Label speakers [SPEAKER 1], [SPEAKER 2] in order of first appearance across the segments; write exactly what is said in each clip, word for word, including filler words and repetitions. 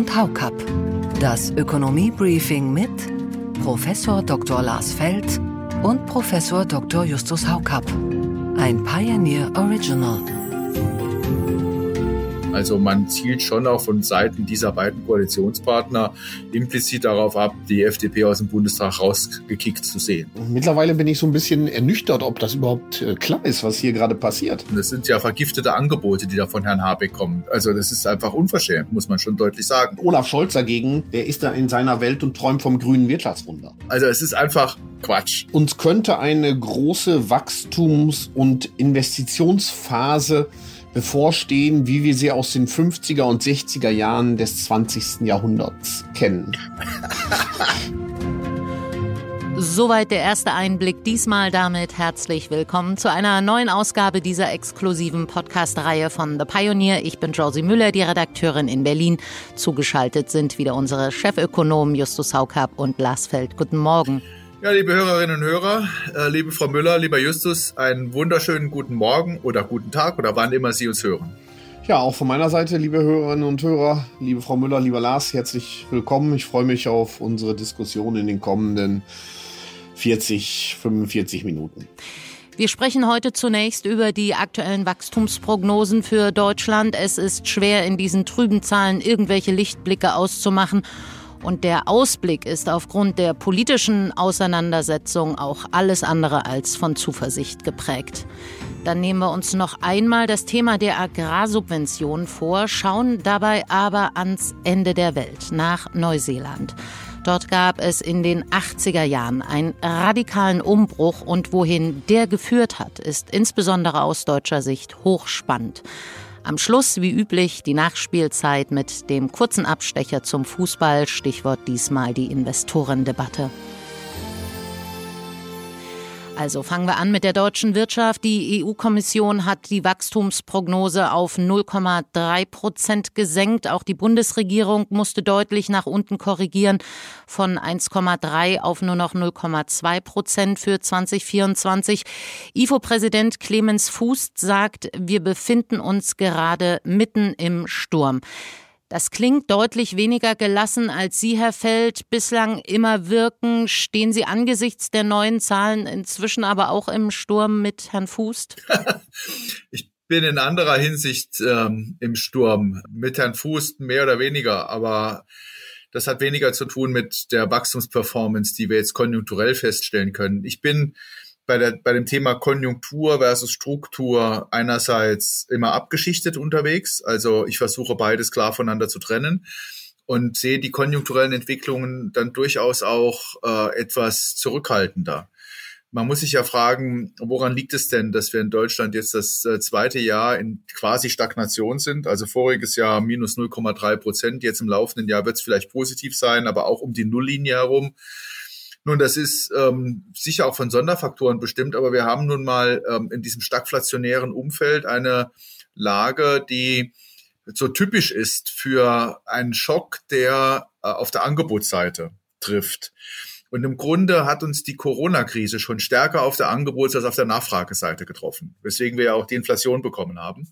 [SPEAKER 1] und Haukapp. Das Ökonomie-Briefing mit Professor Doktor Lars Feld und Professor Doktor Justus Haukapp. Ein Pioneer Original.
[SPEAKER 2] Also man zielt schon auch von Seiten dieser beiden Koalitionspartner implizit darauf ab, die F D P aus dem Bundestag rausgekickt zu sehen.
[SPEAKER 3] Mittlerweile bin ich so ein bisschen ernüchtert, ob das überhaupt äh, klar ist, was hier gerade passiert.
[SPEAKER 2] Das sind ja vergiftete Angebote, die da von Herrn Habeck kommen. Also das ist einfach unverschämt, muss man schon deutlich sagen.
[SPEAKER 3] Olaf Scholz dagegen, der ist da in seiner Welt und träumt vom grünen Wirtschaftswunder.
[SPEAKER 2] Also es ist einfach Quatsch.
[SPEAKER 3] Uns könnte eine große Wachstums- und Investitionsphase bevorstehen, wie wir sie aus den fünfziger und sechziger Jahren des zwanzigsten Jahrhunderts kennen.
[SPEAKER 4] Soweit der erste Einblick. Diesmal damit herzlich willkommen zu einer neuen Ausgabe dieser exklusiven Podcast-Reihe von The Pioneer. Ich bin Josie Müller, die Redakteurin in Berlin. Zugeschaltet sind wieder unsere Chefökonomen Justus Haukapp und Lars Feld. Guten Morgen.
[SPEAKER 2] Ja, liebe Hörerinnen und Hörer, äh, liebe Frau Müller, lieber Justus, einen wunderschönen guten Morgen oder guten Tag oder wann immer Sie uns hören.
[SPEAKER 3] Ja, auch von meiner Seite, liebe Hörerinnen und Hörer, liebe Frau Müller, lieber Lars, herzlich willkommen. Ich freue mich auf unsere Diskussion in den kommenden vierzig, fünfundvierzig Minuten.
[SPEAKER 4] Wir sprechen heute zunächst über die aktuellen Wachstumsprognosen für Deutschland. Es ist schwer, in diesen trüben Zahlen irgendwelche Lichtblicke auszumachen. Und der Ausblick ist aufgrund der politischen Auseinandersetzung auch alles andere als von Zuversicht geprägt. Dann nehmen wir uns noch einmal das Thema der Agrarsubventionen vor, schauen dabei aber ans Ende der Welt, nach Neuseeland. Dort gab es in den achtziger Jahren einen radikalen Umbruch und wohin der geführt hat, ist insbesondere aus deutscher Sicht hochspannend. Am Schluss, wie üblich, die Nachspielzeit mit dem kurzen Abstecher zum Fußball, Stichwort diesmal die Investorendebatte. Also fangen wir an mit der deutschen Wirtschaft. Die E U-Kommission hat die Wachstumsprognose auf null Komma drei Prozent gesenkt. Auch die Bundesregierung musste deutlich nach unten korrigieren, von eins Komma drei auf nur noch null Komma zwei Prozent für zwanzig vierundzwanzig. I F O-Präsident Clemens Fuß sagt, wir befinden uns gerade mitten im Sturm. Das klingt deutlich weniger gelassen, als Sie, Herr Feld, bislang immer wirken. Stehen Sie angesichts der neuen Zahlen inzwischen aber auch im Sturm mit Herrn Fuß?
[SPEAKER 2] Ich bin in anderer Hinsicht ähm, im Sturm mit Herrn Fuß mehr oder weniger, aber das hat weniger zu tun mit der Wachstumsperformance, die wir jetzt konjunkturell feststellen können. Ich bin bei der, bei dem Thema Konjunktur versus Struktur einerseits immer abgeschichtet unterwegs. Also ich versuche beides klar voneinander zu trennen und sehe die konjunkturellen Entwicklungen dann durchaus auch äh, etwas zurückhaltender. Man muss sich ja fragen, woran liegt es denn, dass wir in Deutschland jetzt das äh, zweite Jahr in quasi Stagnation sind? Also voriges Jahr minus null Komma drei Prozent, jetzt im laufenden Jahr wird es vielleicht positiv sein, aber auch um die Nulllinie herum. Nun, das ist ähm, sicher auch von Sonderfaktoren bestimmt, aber wir haben nun mal ähm, in diesem stagflationären Umfeld eine Lage, die so typisch ist für einen Schock, der äh, auf der Angebotsseite trifft. Und im Grunde hat uns die Corona-Krise schon stärker auf der Angebots- als auf der Nachfrageseite getroffen, weswegen wir ja auch die Inflation bekommen haben.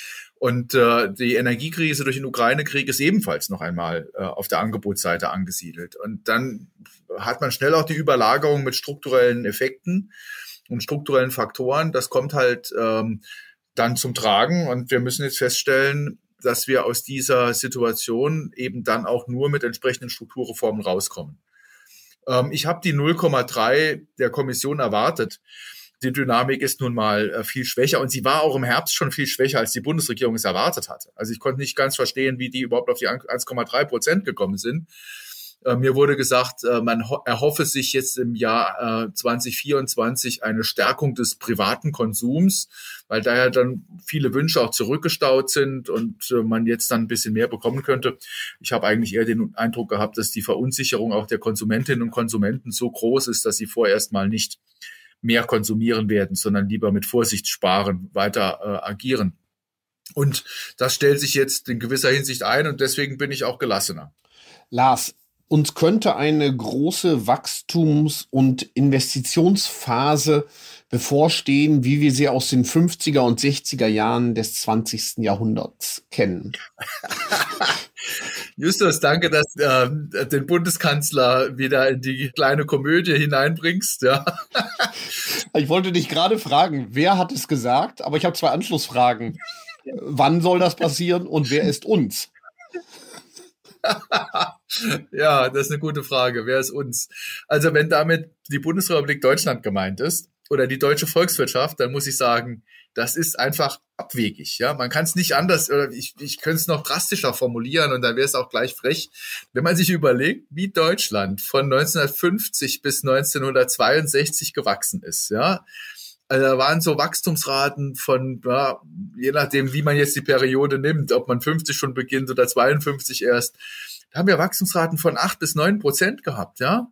[SPEAKER 2] Und äh, die Energiekrise durch den Ukraine-Krieg ist ebenfalls noch einmal äh, auf der Angebotsseite angesiedelt. Und dann hat man schnell auch die Überlagerung mit strukturellen Effekten und strukturellen Faktoren. Das kommt halt ähm, dann zum Tragen. Und wir müssen jetzt feststellen, dass wir aus dieser Situation eben dann auch nur mit entsprechenden Strukturreformen rauskommen. Ähm, ich habe die null Komma drei der Kommission erwartet. Die Dynamik ist nun mal äh, viel schwächer und sie war auch im Herbst schon viel schwächer, als die Bundesregierung es erwartet hatte. Also ich konnte nicht ganz verstehen, wie die überhaupt auf die eins Komma drei Prozent gekommen sind. Äh, mir wurde gesagt, äh, man ho- erhoffe sich jetzt im Jahr äh, zwanzig vierundzwanzig eine Stärkung des privaten Konsums, weil daher dann viele Wünsche auch zurückgestaut sind und äh, man jetzt dann ein bisschen mehr bekommen könnte. Ich habe eigentlich eher den Eindruck gehabt, dass die Verunsicherung auch der Konsumentinnen und Konsumenten so groß ist, dass sie vorerst mal nicht mehr konsumieren werden, sondern lieber mit Vorsicht sparen, weiter äh, agieren. Und das stellt sich jetzt in gewisser Hinsicht ein und deswegen bin ich auch gelassener.
[SPEAKER 3] Lars, uns könnte eine große Wachstums- und Investitionsphase bevorstehen, wie wir sie aus den fünfziger und sechziger Jahren des zwanzigsten Jahrhunderts kennen.
[SPEAKER 2] Justus, danke, dass du äh, den Bundeskanzler wieder in die kleine Komödie hineinbringst. Ja.
[SPEAKER 3] Ich wollte dich gerade fragen, wer hat es gesagt? Aber ich habe zwei Anschlussfragen. Wann soll das passieren und wer ist uns?
[SPEAKER 2] Ja, das ist eine gute Frage. Wer ist uns? Also wenn damit die Bundesrepublik Deutschland gemeint ist oder die deutsche Volkswirtschaft, dann muss ich sagen, das ist einfach abwegig. Ja, man kann es nicht anders, oder ich, ich könnte es noch drastischer formulieren und dann wäre es auch gleich frech. Wenn man sich überlegt, wie Deutschland von neunzehnhundertfünfzig bis neunzehnhundertzweiundsechzig gewachsen ist, ja, also da waren so Wachstumsraten von, ja, je nachdem, wie man jetzt die Periode nimmt, ob man fünfzig schon beginnt oder zweiundfünfzig erst, da haben wir Wachstumsraten von acht bis neun Prozent gehabt, ja.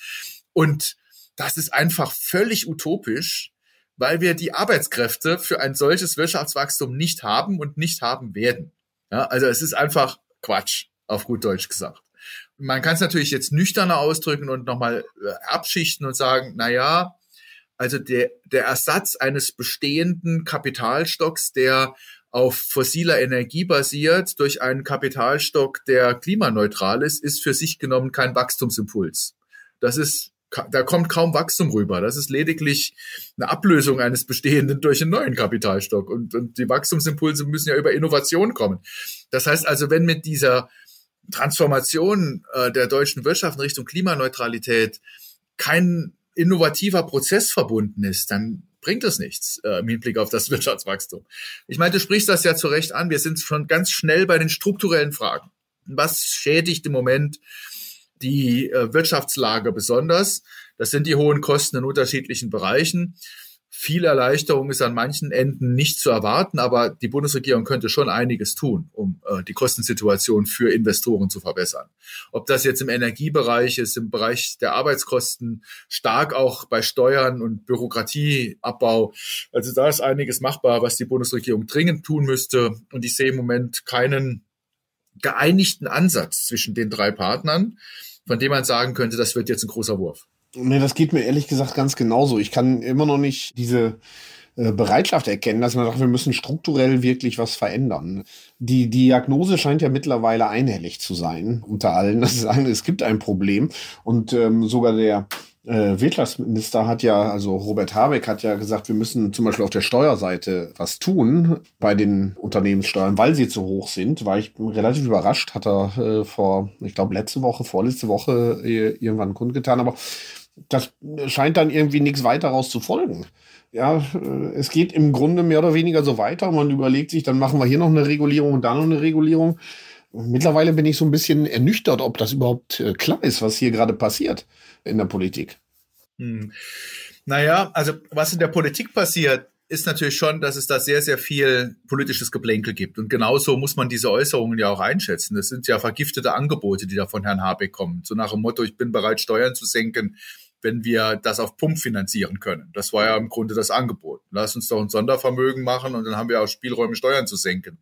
[SPEAKER 2] Und das ist einfach völlig utopisch, weil wir die Arbeitskräfte für ein solches Wirtschaftswachstum nicht haben und nicht haben werden. Ja, also es ist einfach Quatsch, auf gut Deutsch gesagt. Man kann es natürlich jetzt nüchterner ausdrücken und nochmal abschichten und sagen, na ja, also der, der Ersatz eines bestehenden Kapitalstocks, der auf fossiler Energie basiert, durch einen Kapitalstock, der klimaneutral ist, ist für sich genommen kein Wachstumsimpuls. Das ist, da kommt kaum Wachstum rüber. Das ist lediglich eine Ablösung eines bestehenden durch einen neuen Kapitalstock. Und, und die Wachstumsimpulse müssen ja über Innovation kommen. Das heißt also, wenn mit dieser Transformation äh, der deutschen Wirtschaft in Richtung Klimaneutralität kein innovativer Prozess verbunden ist, dann bringt es nichts äh, im Hinblick auf das Wirtschaftswachstum. Ich meine, du sprichst das ja zu Recht an. Wir sind schon ganz schnell bei den strukturellen Fragen. Was schädigt im Moment die äh, Wirtschaftslage besonders? Das sind die hohen Kosten in unterschiedlichen Bereichen. Viel Erleichterung ist an manchen Enden nicht zu erwarten, aber die Bundesregierung könnte schon einiges tun, um äh, die Kostensituation für Investoren zu verbessern. Ob das jetzt im Energiebereich ist, im Bereich der Arbeitskosten, stark auch bei Steuern und Bürokratieabbau. Also da ist einiges machbar, was die Bundesregierung dringend tun müsste. Und ich sehe im Moment keinen geeinigten Ansatz zwischen den drei Partnern, von dem man sagen könnte, das wird jetzt ein großer Wurf.
[SPEAKER 3] Nee, das geht mir ehrlich gesagt ganz genauso. Ich kann immer noch nicht diese äh, Bereitschaft erkennen, dass man sagt, wir müssen strukturell wirklich was verändern. Die Diagnose scheint ja mittlerweile einhellig zu sein unter allen, dass sie sagen, es gibt ein Problem. Und ähm, sogar der äh, Wirtschaftsminister hat ja, also Robert Habeck hat ja gesagt, wir müssen zum Beispiel auf der Steuerseite was tun bei den Unternehmenssteuern, weil sie zu hoch sind. War ich relativ überrascht, hat er äh, vor, ich glaube letzte Woche, vorletzte Woche äh, irgendwann kundgetan, aber das scheint dann irgendwie nichts weiter raus zu folgen. Ja, es geht im Grunde mehr oder weniger so weiter. Man überlegt sich, dann machen wir hier noch eine Regulierung und da noch eine Regulierung. Mittlerweile bin ich so ein bisschen ernüchtert, ob das überhaupt klar ist, was hier gerade passiert in der Politik.
[SPEAKER 2] Hm. Naja, also was in der Politik passiert, ist natürlich schon, dass es da sehr, sehr viel politisches Geplänkel gibt. Und genauso muss man diese Äußerungen ja auch einschätzen. Das sind ja vergiftete Angebote, die da von Herrn Habeck kommen. So nach dem Motto, ich bin bereit, Steuern zu senken, wenn wir das auf Pump finanzieren können. Das war ja im Grunde das Angebot. Lass uns doch ein Sondervermögen machen und dann haben wir auch Spielräume, Steuern zu senken.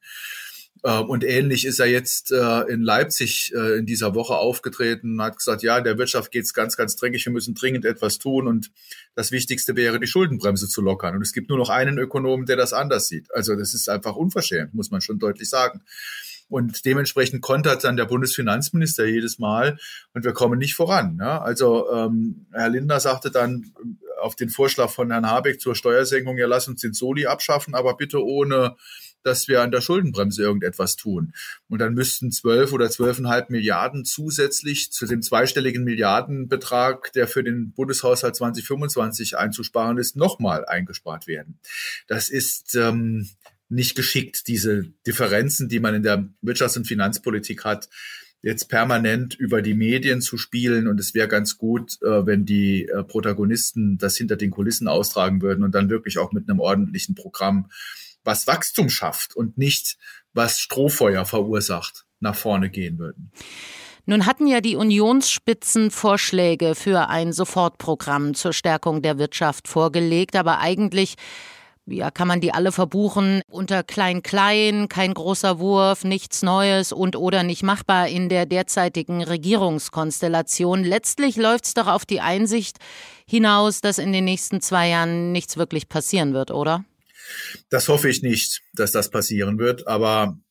[SPEAKER 2] Und ähnlich ist er jetzt in Leipzig in dieser Woche aufgetreten und hat gesagt, ja, der Wirtschaft geht's ganz, ganz dreckig, wir müssen dringend etwas tun und das Wichtigste wäre, die Schuldenbremse zu lockern. Und es gibt nur noch einen Ökonomen, der das anders sieht. Also das ist einfach unverschämt, muss man schon deutlich sagen. Und dementsprechend kontert dann der Bundesfinanzminister jedes Mal und wir kommen nicht voran. Ja? Also ähm, Herr Lindner sagte dann auf den Vorschlag von Herrn Habeck zur Steuersenkung, ja, lass uns den Soli abschaffen, aber bitte ohne, dass wir an der Schuldenbremse irgendetwas tun. Und dann müssten zwölf oder zwölfeinhalb Milliarden zusätzlich zu dem zweistelligen Milliardenbetrag, der für den Bundeshaushalt zwanzig fünfundzwanzig einzusparen ist, nochmal eingespart werden. Das ist ähm, nicht geschickt, diese Differenzen, die man in der Wirtschafts- und Finanzpolitik hat, jetzt permanent über die Medien zu spielen. Und es wäre ganz gut, äh, wenn die äh, Protagonisten das hinter den Kulissen austragen würden und dann wirklich auch mit einem ordentlichen Programm, was Wachstum schafft und nicht, was Strohfeuer verursacht, nach vorne gehen würden.
[SPEAKER 4] Nun hatten ja die Unionsspitzen Vorschläge für ein Sofortprogramm zur Stärkung der Wirtschaft vorgelegt, aber eigentlich ja, kann man die alle verbuchen unter Klein-Klein, kein großer Wurf, nichts Neues und oder nicht machbar in der derzeitigen Regierungskonstellation. Letztlich läuft es doch auf die Einsicht hinaus, dass in den nächsten zwei Jahren nichts wirklich passieren wird, oder?
[SPEAKER 2] Das hoffe ich nicht, dass das passieren wird, aber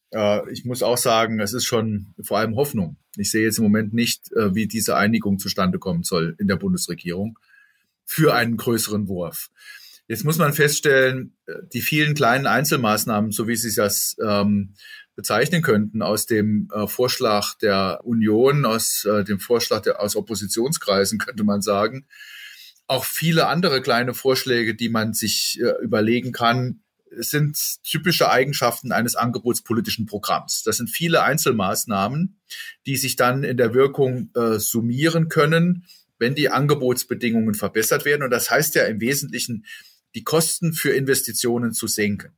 [SPEAKER 2] Äh, ich muss auch sagen, es ist schon vor allem Hoffnung. Ich sehe jetzt im Moment nicht, äh, wie diese Einigung zustande kommen soll in der Bundesregierung für einen größeren Wurf. Jetzt muss man feststellen, die vielen kleinen Einzelmaßnahmen, so wie Sie das ähm, bezeichnen könnten, aus dem äh, Vorschlag der Union, aus äh, dem Vorschlag der, aus Oppositionskreisen, könnte man sagen, auch viele andere kleine Vorschläge, die man sich äh, überlegen kann, sind typische Eigenschaften eines angebotspolitischen Programms. Das sind viele Einzelmaßnahmen, die sich dann in der Wirkung äh, summieren können, wenn die Angebotsbedingungen verbessert werden. Und das heißt ja im Wesentlichen, die Kosten für Investitionen zu senken.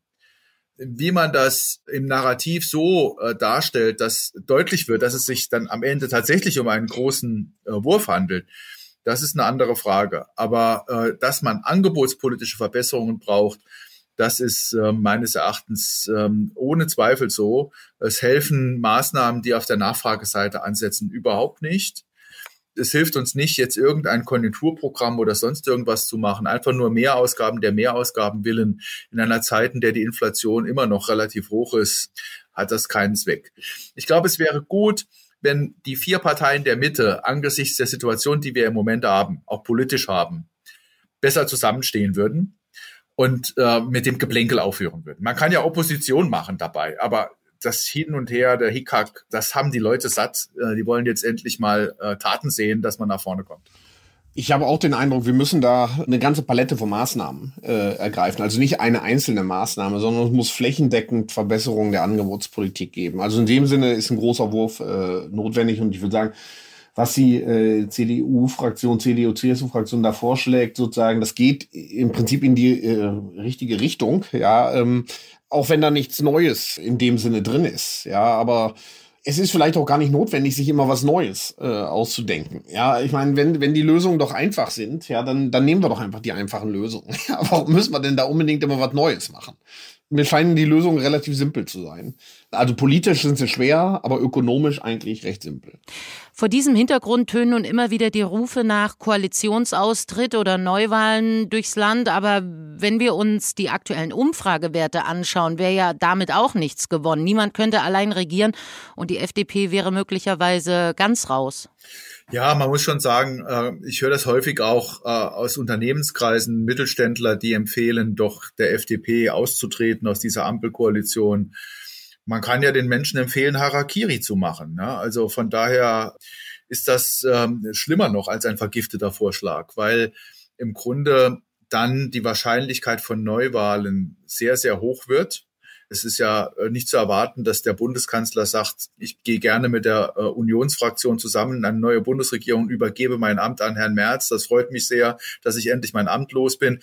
[SPEAKER 2] Wie man das im Narrativ so äh, darstellt, dass deutlich wird, dass es sich dann am Ende tatsächlich um einen großen äh, Wurf handelt, das ist eine andere Frage. Aber äh, dass man angebotspolitische Verbesserungen braucht, das ist äh, meines Erachtens äh, ohne Zweifel so. Es helfen Maßnahmen, die auf der Nachfrageseite ansetzen, überhaupt nicht. Es hilft uns nicht, jetzt irgendein Konjunkturprogramm oder sonst irgendwas zu machen. Einfach nur Mehrausgaben der Mehrausgaben willen. In einer Zeit, in der die Inflation immer noch relativ hoch ist, hat das keinen Zweck. Ich glaube, es wäre gut, wenn die vier Parteien der Mitte angesichts der Situation, die wir im Moment haben, auch politisch haben, besser zusammenstehen würden und äh, mit dem Geplänkel aufhören würden. Man kann ja Opposition machen dabei, aber das Hin und Her, der Hickhack, das haben die Leute satt. Die wollen jetzt endlich mal äh, Taten sehen, dass man nach vorne kommt.
[SPEAKER 3] Ich habe auch den Eindruck, wir müssen da eine ganze Palette von Maßnahmen äh, ergreifen. Also nicht eine einzelne Maßnahme, sondern es muss flächendeckend Verbesserungen der Angebotspolitik geben. Also in dem Sinne ist ein großer Wurf äh, notwendig. Und ich würde sagen, was die äh, C D U-Fraktion, C D U-C S U-Fraktion da vorschlägt, sozusagen, das geht im Prinzip in die äh, richtige Richtung. Ja, ähm, auch wenn da nichts Neues in dem Sinne drin ist. Ja, aber es ist vielleicht auch gar nicht notwendig, sich immer was Neues äh, auszudenken. Ja, ich meine, wenn wenn die Lösungen doch einfach sind, ja, dann dann nehmen wir doch einfach die einfachen Lösungen. Ja, warum müssen wir denn da unbedingt immer was Neues machen? Mir scheinen die Lösungen relativ simpel zu sein. Also politisch sind sie schwer, aber ökonomisch eigentlich recht simpel.
[SPEAKER 4] Vor diesem Hintergrund tönen nun immer wieder die Rufe nach Koalitionsaustritt oder Neuwahlen durchs Land. Aber wenn wir uns die aktuellen Umfragewerte anschauen, wäre ja damit auch nichts gewonnen. Niemand könnte allein regieren und die F D P wäre möglicherweise ganz raus.
[SPEAKER 2] Ja, man muss schon sagen, ich höre das häufig auch aus Unternehmenskreisen, Mittelständler, die empfehlen, doch der F D P auszutreten aus dieser Ampelkoalition. Man kann ja den Menschen empfehlen, Harakiri zu machen. Also von daher ist das schlimmer noch als ein vergifteter Vorschlag, weil im Grunde dann die Wahrscheinlichkeit von Neuwahlen sehr, sehr hoch wird. Es ist ja nicht zu erwarten, dass der Bundeskanzler sagt, ich gehe gerne mit der äh, Unionsfraktion zusammen in eine neue Bundesregierung, übergebe mein Amt an Herrn Merz. Das freut mich sehr, dass ich endlich mein Amt los bin.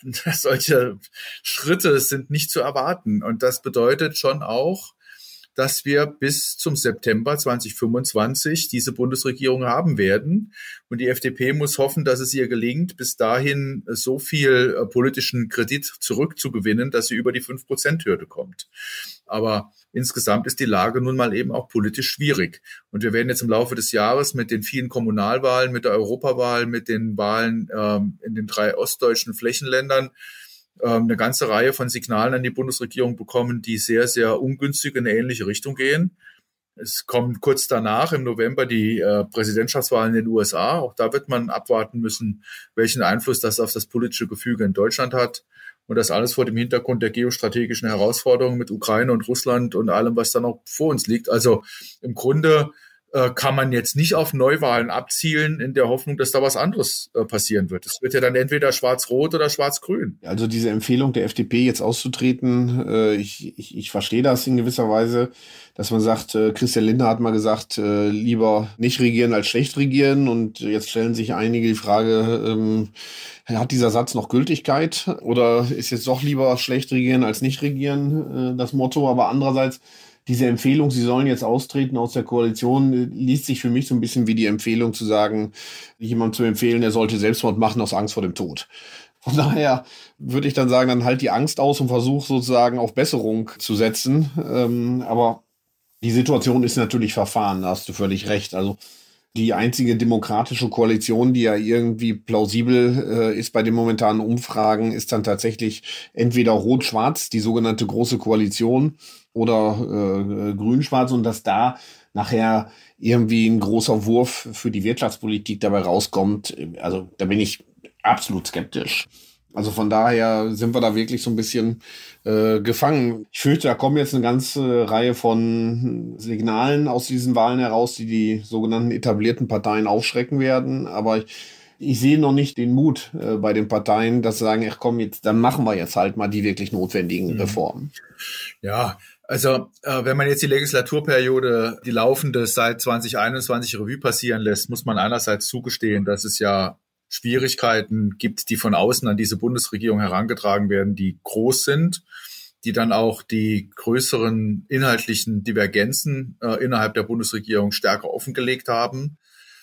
[SPEAKER 2] Solche Schritte sind nicht zu erwarten. Und das bedeutet schon auch, dass wir bis zum September zwanzig fünfundzwanzig diese Bundesregierung haben werden. Und die F D P muss hoffen, dass es ihr gelingt, bis dahin so viel äh, politischen Kredit zurückzugewinnen, dass sie über die fünf Prozent Hürde kommt. Aber insgesamt ist die Lage nun mal eben auch politisch schwierig. Und wir werden jetzt im Laufe des Jahres mit den vielen Kommunalwahlen, mit der Europawahl, mit den Wahlen ähm, in den drei ostdeutschen Flächenländern eine ganze Reihe von Signalen an die Bundesregierung bekommen, die sehr, sehr ungünstig in eine ähnliche Richtung gehen. Es kommen kurz danach im November die äh, Präsidentschaftswahlen in den U S A. Auch da wird man abwarten müssen, welchen Einfluss das auf das politische Gefüge in Deutschland hat. Und das alles vor dem Hintergrund der geostrategischen Herausforderungen mit Ukraine und Russland und allem, was da noch vor uns liegt. Also im Grunde kann man jetzt nicht auf Neuwahlen abzielen in der Hoffnung, dass da was anderes äh, passieren wird. Es wird ja dann entweder schwarz-rot oder schwarz-grün.
[SPEAKER 3] Also diese Empfehlung der F D P jetzt auszutreten, äh, ich, ich, ich verstehe das in gewisser Weise, dass man sagt, äh, Christian Lindner hat mal gesagt, äh, lieber nicht regieren als schlecht regieren. Und jetzt stellen sich einige die Frage, ähm, hat dieser Satz noch Gültigkeit oder ist jetzt doch lieber schlecht regieren als nicht regieren äh, das Motto? Aber andererseits, diese Empfehlung, sie sollen jetzt austreten aus der Koalition, liest sich für mich so ein bisschen wie die Empfehlung zu sagen, jemandem zu empfehlen, er sollte Selbstmord machen aus Angst vor dem Tod. Von daher würde ich dann sagen, dann halt die Angst aus und versuch sozusagen auf Besserung zu setzen. Ähm, aber die Situation ist natürlich verfahren, da hast du völlig recht. Also Die einzige demokratische Koalition, die ja irgendwie plausibel äh, ist bei den momentanen Umfragen, ist dann tatsächlich entweder Rot-Schwarz, die sogenannte Große Koalition, oder äh, Grün-Schwarz, und dass da nachher irgendwie ein großer Wurf für die Wirtschaftspolitik dabei rauskommt. Also da bin ich absolut skeptisch. Also von daher sind wir da wirklich so ein bisschen äh, gefangen. Ich fürchte, da kommen jetzt eine ganze Reihe von Signalen aus diesen Wahlen heraus, die die sogenannten etablierten Parteien aufschrecken werden. Aber ich, ich sehe noch nicht den Mut äh, bei den Parteien, dass sie sagen, ach komm, jetzt, dann machen wir jetzt halt mal die wirklich notwendigen mhm. Reformen.
[SPEAKER 2] Ja, also äh, wenn man jetzt die Legislaturperiode, die laufende seit zwanzig einundzwanzig Revue passieren lässt, muss man einerseits zugestehen, dass es ja Schwierigkeiten gibt, die von außen an diese Bundesregierung herangetragen werden, die groß sind, die dann auch die größeren inhaltlichen Divergenzen äh, innerhalb der Bundesregierung stärker offengelegt haben.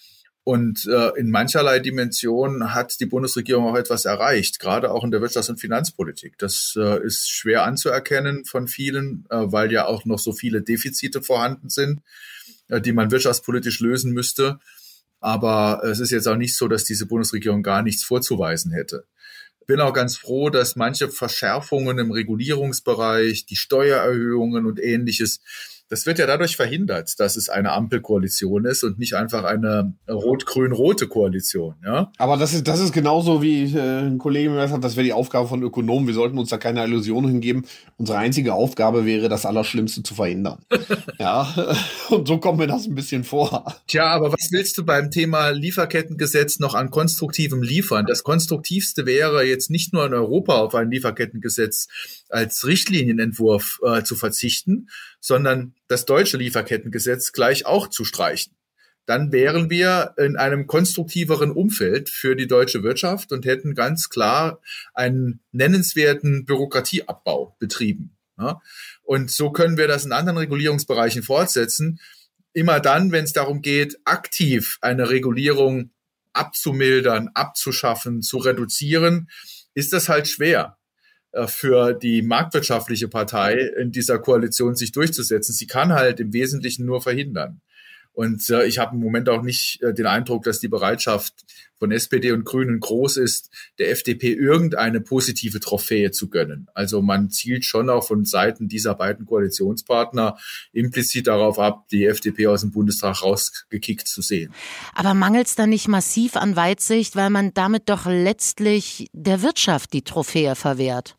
[SPEAKER 2] Und äh, in mancherlei Dimension hat die Bundesregierung auch etwas erreicht, gerade auch in der Wirtschafts- und Finanzpolitik. Das äh, ist schwer anzuerkennen von vielen, äh, weil ja auch noch so viele Defizite vorhanden sind, äh, die man wirtschaftspolitisch lösen müsste. Aber es ist jetzt auch nicht so, dass diese Bundesregierung gar nichts vorzuweisen hätte. Bin auch ganz froh, dass manche Verschärfungen im Regulierungsbereich, die Steuererhöhungen und Ähnliches, das wird ja dadurch verhindert, dass es eine Ampelkoalition ist und nicht einfach eine rot-grün-rote Koalition. Ja?
[SPEAKER 3] Aber das ist, das ist genauso, wie äh, ein Kollege mir gesagt hat, das wäre die Aufgabe von Ökonomen. Wir sollten uns da keine Illusionen hingeben. Unsere einzige Aufgabe wäre, das Allerschlimmste zu verhindern. Ja, und so kommt mir das ein bisschen vor.
[SPEAKER 2] Tja, aber was willst du beim Thema Lieferkettengesetz noch an konstruktivem liefern? Das Konstruktivste wäre jetzt nicht nur in Europa auf ein Lieferkettengesetz als Richtlinienentwurf äh, zu verzichten, sondern das deutsche Lieferkettengesetz gleich auch zu streichen. Dann wären wir in einem konstruktiveren Umfeld für die deutsche Wirtschaft und hätten ganz klar einen nennenswerten Bürokratieabbau betrieben. Ja? Und so können wir das in anderen Regulierungsbereichen fortsetzen. Immer dann, wenn es darum geht, aktiv eine Regulierung abzumildern, abzuschaffen, zu reduzieren, ist das halt schwer für die marktwirtschaftliche Partei in dieser Koalition sich durchzusetzen. Sie kann halt im Wesentlichen nur verhindern. Und äh, ich habe im Moment auch nicht äh, den Eindruck, dass die Bereitschaft von S P D und Grünen groß ist, der F D P irgendeine positive Trophäe zu gönnen. Also man zielt schon auch von Seiten dieser beiden Koalitionspartner implizit darauf ab, die F D P aus dem Bundestag rausgekickt zu sehen.
[SPEAKER 4] Aber mangelt es da nicht massiv an Weitsicht, weil man damit doch letztlich der Wirtschaft die Trophäe verwehrt?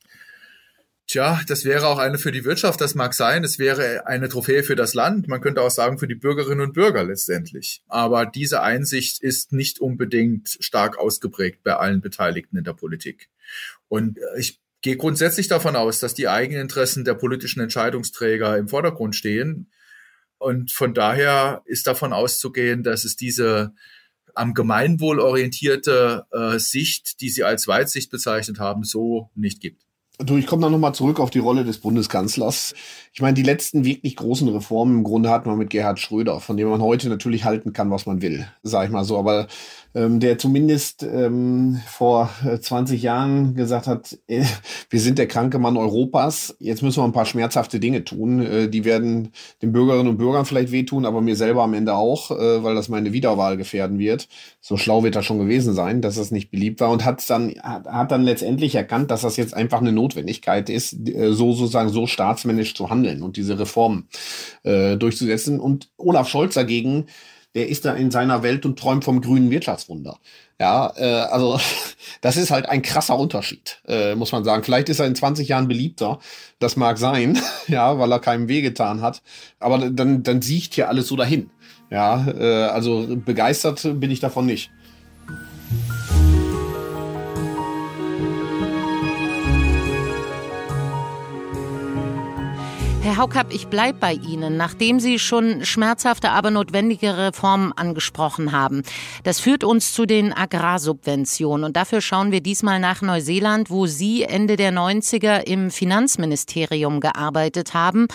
[SPEAKER 2] Tja, das wäre auch eine für die Wirtschaft, das mag sein. Es wäre eine Trophäe für das Land. Man könnte auch sagen, für die Bürgerinnen und Bürger letztendlich. Aber diese Einsicht ist nicht unbedingt stark ausgeprägt bei allen Beteiligten in der Politik. Und ich gehe grundsätzlich davon aus, dass die Eigeninteressen der politischen Entscheidungsträger im Vordergrund stehen. Und von daher ist davon auszugehen, dass es diese am Gemeinwohl orientierte äh, Sicht, die Sie als Weitsicht bezeichnet haben, so nicht gibt.
[SPEAKER 3] Du, ich komme da nochmal zurück auf die Rolle des Bundeskanzlers. Ich meine, die letzten wirklich großen Reformen im Grunde hatten wir mit Gerhard Schröder, von dem man heute natürlich halten kann, was man will, sage ich mal so. Aber ähm, der zumindest ähm, vor zwanzig Jahren gesagt hat, äh, wir sind der kranke Mann Europas, jetzt müssen wir ein paar schmerzhafte Dinge tun. Äh, die werden den Bürgerinnen und Bürgern vielleicht wehtun, aber mir selber am Ende auch, äh, weil das meine Wiederwahl gefährden wird. So schlau wird er schon gewesen sein, dass das nicht beliebt war, und hat dann, hat, hat dann letztendlich erkannt, dass das jetzt einfach eine Notwendigkeit ist, so sozusagen so staatsmännisch zu handeln und diese Reformen äh, durchzusetzen. Und Olaf Scholz dagegen, der ist da in seiner Welt und träumt vom grünen Wirtschaftswunder. Ja, äh, also das ist halt ein krasser Unterschied, äh, muss man sagen. Vielleicht ist er in zwanzig Jahren beliebter, das mag sein, ja, weil er keinem wehgetan hat. Aber dann, dann sieht hier alles so dahin. Ja, äh, also begeistert bin ich davon nicht.
[SPEAKER 4] Herr Haukapp, ich bleibe bei Ihnen, nachdem Sie schon schmerzhafte, aber notwendige Reformen angesprochen haben. Das führt uns zu den Agrarsubventionen. Und dafür schauen wir diesmal nach Neuseeland, wo Sie Ende der neunziger im Finanzministerium gearbeitet haben.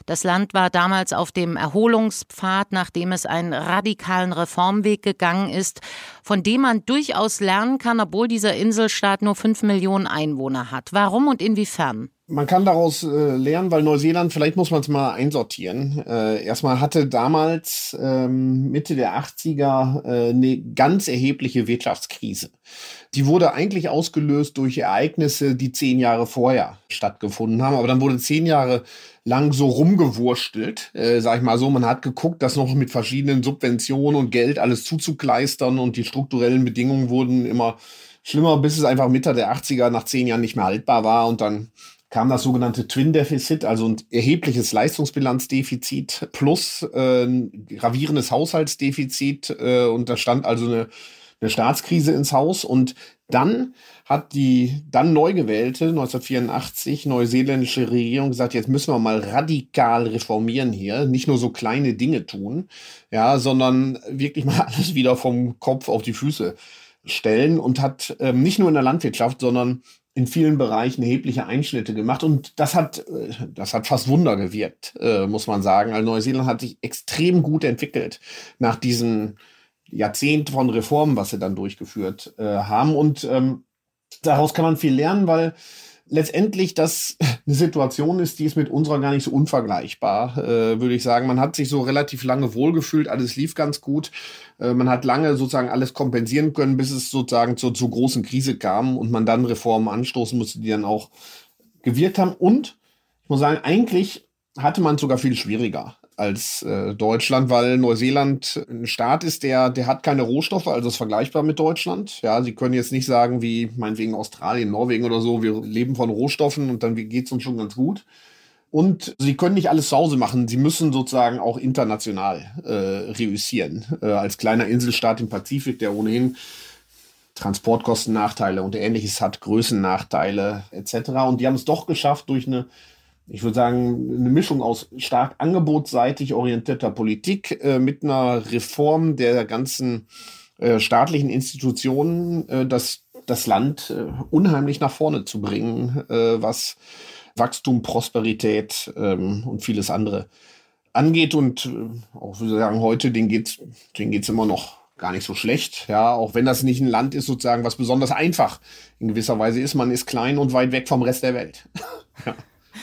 [SPEAKER 4] Das Land war damals auf dem Erholungspfad, nachdem es einen radikalen Reformweg gegangen ist, von dem man durchaus lernen kann, obwohl dieser Inselstaat nur fünf Millionen Einwohner hat. Warum und inwiefern?
[SPEAKER 3] Man kann daraus äh, lernen, weil Neuseeland, vielleicht muss man es mal einsortieren. Äh, erstmal hatte damals ähm, Mitte der achtziger äh, eine ganz erhebliche Wirtschaftskrise. Die wurde eigentlich ausgelöst durch Ereignisse, die zehn Jahre vorher stattgefunden haben. Aber dann wurde zehn Jahre lang so rumgewurstelt, äh, sag ich mal so. Man hat geguckt, das noch mit verschiedenen Subventionen und Geld alles zuzukleistern und die strukturellen Bedingungen wurden immer schlimmer, bis es einfach Mitte der achtziger nach zehn Jahren nicht mehr haltbar war und dann kam das sogenannte Twin-Defizit, also ein erhebliches Leistungsbilanzdefizit plus äh, ein gravierendes Haushaltsdefizit äh, und da stand also eine, eine Staatskrise ins Haus und dann hat die dann neu gewählte neunzehnhundertvierundachtzig neuseeländische Regierung gesagt, jetzt müssen wir mal radikal reformieren hier, nicht nur so kleine Dinge tun, ja, sondern wirklich mal alles wieder vom Kopf auf die Füße stellen und hat ähm, nicht nur in der Landwirtschaft, sondern in vielen Bereichen erhebliche Einschnitte gemacht und das hat, das hat fast Wunder gewirkt, äh, muss man sagen. Also Neuseeland hat sich extrem gut entwickelt nach diesen Jahrzehnten von Reformen, was sie dann durchgeführt äh, haben und ähm, daraus kann man viel lernen, weil letztendlich das eine Situation ist, die ist mit unserer gar nicht so unvergleichbar, äh, würde ich sagen. Man hat sich so relativ lange wohlgefühlt, alles lief ganz gut. Äh, man hat lange sozusagen alles kompensieren können, bis es sozusagen zur, zur großen Krise kam und man dann Reformen anstoßen musste, die dann auch gewirkt haben. Und ich muss sagen, eigentlich hatte man es sogar viel schwieriger als äh, Deutschland, weil Neuseeland ein Staat ist, der der hat keine Rohstoffe, also ist vergleichbar mit Deutschland. Ja, sie können jetzt nicht sagen, wie meinetwegen Australien, Norwegen oder so, wir leben von Rohstoffen und dann geht's uns schon ganz gut. Und sie können nicht alles zu Hause machen, sie müssen sozusagen auch international äh, reüssieren. Äh, als kleiner Inselstaat im Pazifik, der ohnehin Transportkostennachteile und Ähnliches hat, Größennachteile et cetera. Und die haben es doch geschafft durch eine, ich würde sagen, eine Mischung aus stark angebotsseitig orientierter Politik äh, mit einer Reform der ganzen äh, staatlichen Institutionen, äh, das, das Land äh, unheimlich nach vorne zu bringen, äh, was Wachstum, Prosperität ähm, und vieles andere angeht. Und äh, auch, würde ich sagen, heute, denen geht's, denen geht's immer noch gar nicht so schlecht. Ja, auch wenn das nicht ein Land ist, sozusagen, was besonders einfach in gewisser Weise ist. Man ist klein und weit weg vom Rest der Welt. Ja.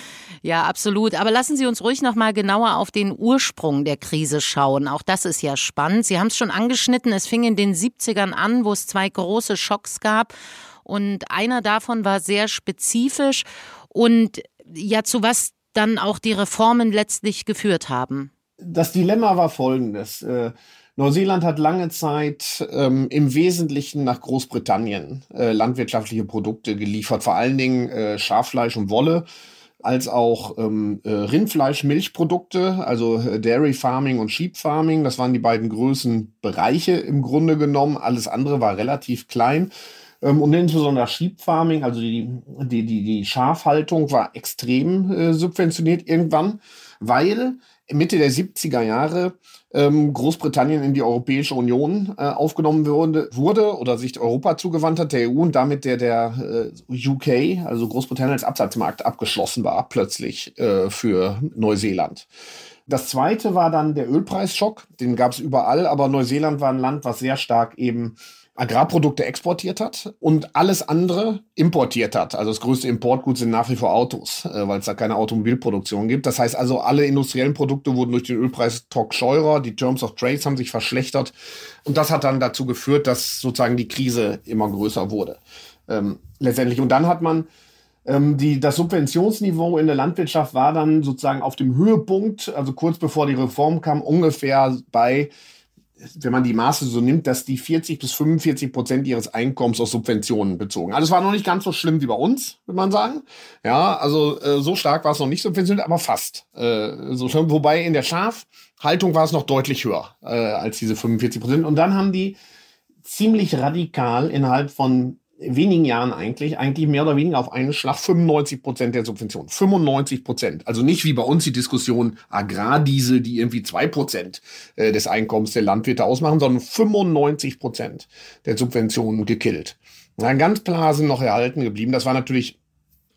[SPEAKER 4] Ja, absolut. Aber lassen Sie uns ruhig noch mal genauer auf den Ursprung der Krise schauen. Auch das ist ja spannend. Sie haben es schon angeschnitten. Es fing in den siebzigern an, wo es zwei große Schocks gab. Und einer davon war sehr spezifisch und ja, zu was dann auch die Reformen letztlich geführt haben.
[SPEAKER 3] Das Dilemma war folgendes. Äh, Neuseeland hat lange Zeit ähm, im Wesentlichen nach Großbritannien äh, landwirtschaftliche Produkte geliefert, vor allen Dingen äh, Schaffleisch und Wolle, als auch ähm, Rindfleisch, Milchprodukte, also Dairy Farming und Sheep Farming. Das waren die beiden größten Bereiche im Grunde genommen. Alles andere war relativ klein. Ähm, und insbesondere Sheep Farming, also die, die, die, die Schafhaltung, war extrem äh, subventioniert irgendwann, weil Mitte der siebziger Jahre ähm, Großbritannien in die Europäische Union äh, aufgenommen wurde, wurde oder sich Europa zugewandt hat, der E U, und damit der, der äh, U K, also Großbritannien als Absatzmarkt, abgeschlossen war, plötzlich äh, für Neuseeland. Das zweite war dann der Ölpreisschock, den gab es überall, aber Neuseeland war ein Land, was sehr stark eben Agrarprodukte exportiert hat und alles andere importiert hat. Also das größte Importgut sind nach wie vor Autos, äh, weil es da keine Automobilproduktion gibt. Das heißt also, alle industriellen Produkte wurden durch den Ölpreisschock teurer, die Terms of Trade haben sich verschlechtert und das hat dann dazu geführt, dass sozusagen die Krise immer größer wurde. Ähm, letztendlich. Und dann hat man ähm, die, das Subventionsniveau in der Landwirtschaft war dann sozusagen auf dem Höhepunkt, also kurz bevor die Reform kam, ungefähr bei, wenn man die Maße so nimmt, dass die vierzig bis fünfundvierzig Prozent ihres Einkommens aus Subventionen bezogen. Also es war noch nicht ganz so schlimm wie bei uns, würde man sagen. Ja, also äh, so stark war es noch nicht subventioniert, aber fast. Äh, so schlimm. Wobei in der Schafhaltung war es noch deutlich höher äh, als diese fünfundvierzig Prozent. Und dann haben die ziemlich radikal innerhalb von wenigen Jahren eigentlich, eigentlich mehr oder weniger auf einen Schlag fünfundneunzig Prozent der Subventionen. fünfundneunzig Prozent. Also nicht wie bei uns die Diskussion Agrardiesel, die irgendwie zwei Prozent des Einkommens der Landwirte ausmachen, sondern fünfundneunzig Prozent der Subventionen gekillt. Na, ganz klar sind noch erhalten geblieben. Das war natürlich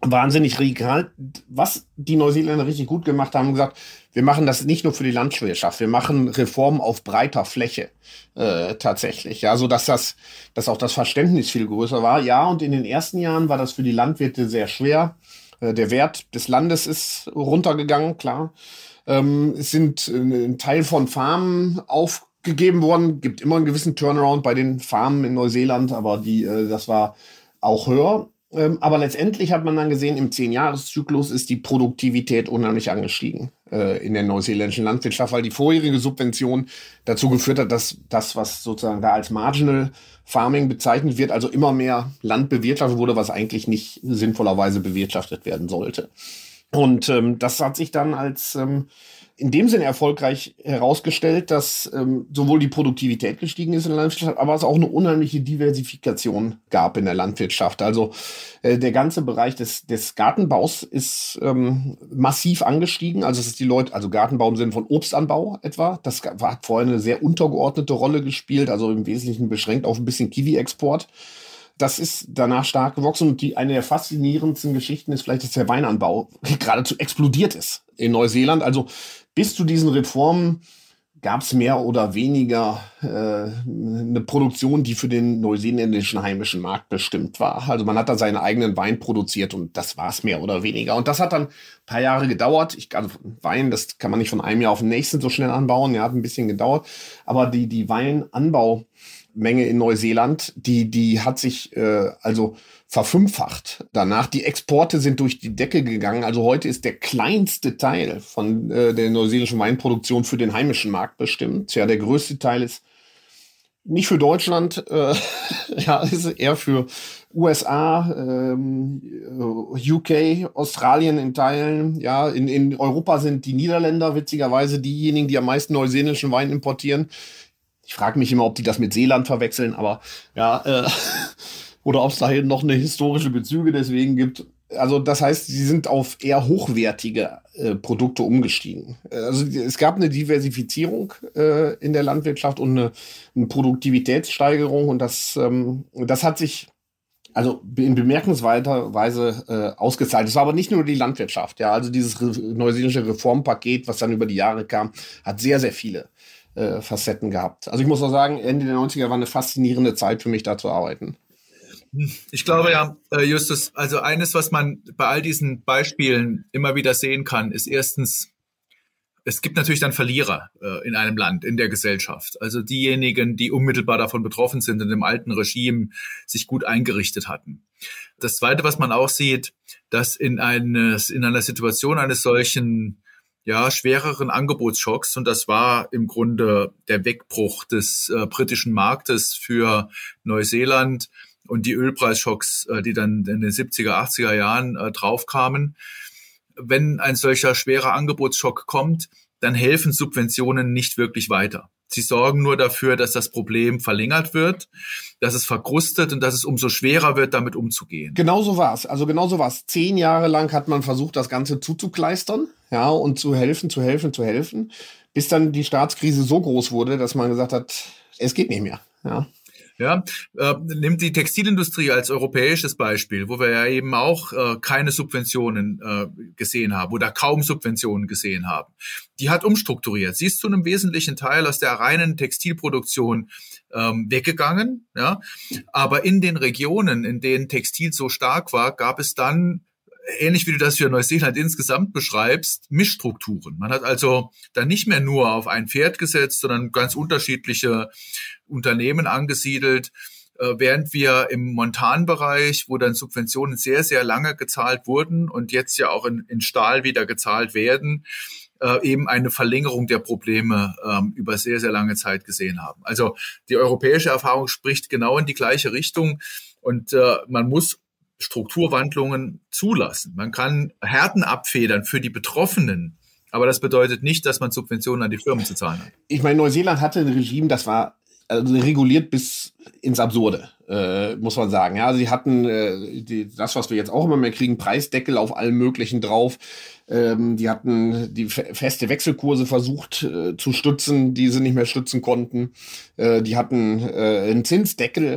[SPEAKER 3] wahnsinnig radikal. Was die Neuseeländer richtig gut gemacht haben, gesagt, wir machen das nicht nur für die Landwirtschaft, wir machen Reformen auf breiter Fläche äh, tatsächlich, ja, so dass das, dass auch das Verständnis viel größer war. Ja, und in den ersten Jahren war das für die Landwirte sehr schwer. Äh, der Wert des Landes ist runtergegangen, klar. Ähm, es sind äh, ein Teil von Farmen aufgegeben worden. Gibt immer einen gewissen Turnaround bei den Farmen in Neuseeland, aber die, äh, das war auch höher. Aber letztendlich hat man dann gesehen, im zehn-Jahres-Zyklus ist die Produktivität unheimlich angestiegen äh, in der neuseeländischen Landwirtschaft, weil die vorherige Subvention dazu geführt hat, dass das, was sozusagen da als Marginal Farming bezeichnet wird, also immer mehr Land bewirtschaftet wurde, was eigentlich nicht sinnvollerweise bewirtschaftet werden sollte. Und ähm, das hat sich dann als ähm, in dem Sinne erfolgreich herausgestellt, dass ähm, sowohl die Produktivität gestiegen ist in der Landwirtschaft, aber es auch eine unheimliche Diversifikation gab in der Landwirtschaft. Also äh, der ganze Bereich des, des Gartenbaus ist ähm, massiv angestiegen. Also es ist die Leute, also Gartenbau im Sinne von Obstanbau etwa. Das hat vorher eine sehr untergeordnete Rolle gespielt, also im Wesentlichen beschränkt auf ein bisschen Kiwi-Export. Das ist danach stark gewachsen und die, eine der faszinierendsten Geschichten ist vielleicht, dass der Weinanbau geradezu explodiert ist in Neuseeland. Also bis zu diesen Reformen gab es mehr oder weniger äh, eine Produktion, die für den neuseeländischen heimischen Markt bestimmt war. Also man hat da seinen eigenen Wein produziert und das war es mehr oder weniger. Und das hat dann ein paar Jahre gedauert. Ich, also Wein, das kann man nicht von einem Jahr auf den nächsten so schnell anbauen. Ja, hat ein bisschen gedauert. Aber die, die Weinanbau Menge in Neuseeland, die, die hat sich äh, also verfünffacht danach. Die Exporte sind durch die Decke gegangen. Also heute ist der kleinste Teil von äh, der neuseeländischen Weinproduktion für den heimischen Markt bestimmt. Ja, der größte Teil ist nicht für Deutschland, äh, ja, ist eher für U S A, ähm, U K, Australien in Teilen. Ja, in, in Europa sind die Niederländer witzigerweise diejenigen, die am meisten neuseeländischen Wein importieren. Ich frage mich immer, ob die das mit Seeland verwechseln, aber ja, äh, oder ob es da noch eine historische Bezüge deswegen gibt. Also das heißt, sie sind auf eher hochwertige äh, Produkte umgestiegen. Also es gab eine Diversifizierung äh, in der Landwirtschaft und eine, eine Produktivitätssteigerung und das, ähm, das hat sich also in bemerkenswerter Weise äh, ausgezahlt. Es war aber nicht nur die Landwirtschaft. Ja, also dieses re- neuseeländische Reformpaket, was dann über die Jahre kam, hat sehr, sehr viele Äh, Facetten gehabt. Also ich muss auch sagen, Ende der neunziger war eine faszinierende Zeit für mich, da zu arbeiten.
[SPEAKER 2] Ich glaube ja, Justus, also eines, was man bei all diesen Beispielen immer wieder sehen kann, ist erstens, es gibt natürlich dann Verlierer äh, in einem Land, in der Gesellschaft. Also diejenigen, die unmittelbar davon betroffen sind und im alten Regime sich gut eingerichtet hatten. Das Zweite, was man auch sieht, dass in, eines, in einer Situation eines solchen ja, schwereren Angebotsschocks, und das war im Grunde der Wegbruch des äh, britischen Marktes für Neuseeland und die Ölpreisschocks, äh, die dann in den siebziger, achtziger Jahren äh, draufkamen. Wenn ein solcher schwerer Angebotsschock kommt, dann helfen Subventionen nicht wirklich weiter. Sie sorgen nur dafür, dass das Problem verlängert wird, dass es verkrustet und dass es umso schwerer wird, damit umzugehen.
[SPEAKER 3] Genau so war es. Also genau so war es. Zehn Jahre lang hat man versucht, das Ganze zuzukleistern, ja, und zu helfen, zu helfen, zu helfen, bis dann die Staatskrise so groß wurde, dass man gesagt hat, es geht nicht mehr, ja.
[SPEAKER 2] Ja, äh, nimmt die Textilindustrie als europäisches Beispiel, wo wir ja eben auch äh, keine Subventionen äh, gesehen haben oder kaum Subventionen gesehen haben. Die hat umstrukturiert. Sie ist zu einem wesentlichen Teil aus der reinen Textilproduktion ähm, weggegangen. Ja, aber in den Regionen, in denen Textil so stark war, gab es dann, ähnlich wie du das für Neuseeland insgesamt beschreibst, Mischstrukturen. Man hat also dann nicht mehr nur auf ein Pferd gesetzt, sondern ganz unterschiedliche Unternehmen angesiedelt, äh, während wir im Montanbereich, wo dann Subventionen sehr, sehr lange gezahlt wurden und jetzt ja auch in, in Stahl wieder gezahlt werden, äh, eben eine Verlängerung der Probleme ähm, über sehr, sehr lange Zeit gesehen haben. Also die europäische Erfahrung spricht genau in die gleiche Richtung und äh, man muss Strukturwandlungen zulassen. Man kann Härten abfedern für die Betroffenen, aber das bedeutet nicht, dass man Subventionen an die Firmen zu zahlen hat.
[SPEAKER 3] Ich meine, Neuseeland hatte ein Regime, das war also reguliert bis ins Absurde, äh, muss man sagen. Ja, sie hatten äh, die, das, was wir jetzt auch immer mehr kriegen, Preisdeckel auf allem Möglichen drauf. Ähm, die hatten die fe- feste Wechselkurse versucht äh, zu stützen, die sie nicht mehr stützen konnten. Äh, die hatten äh, einen Zinsdeckel.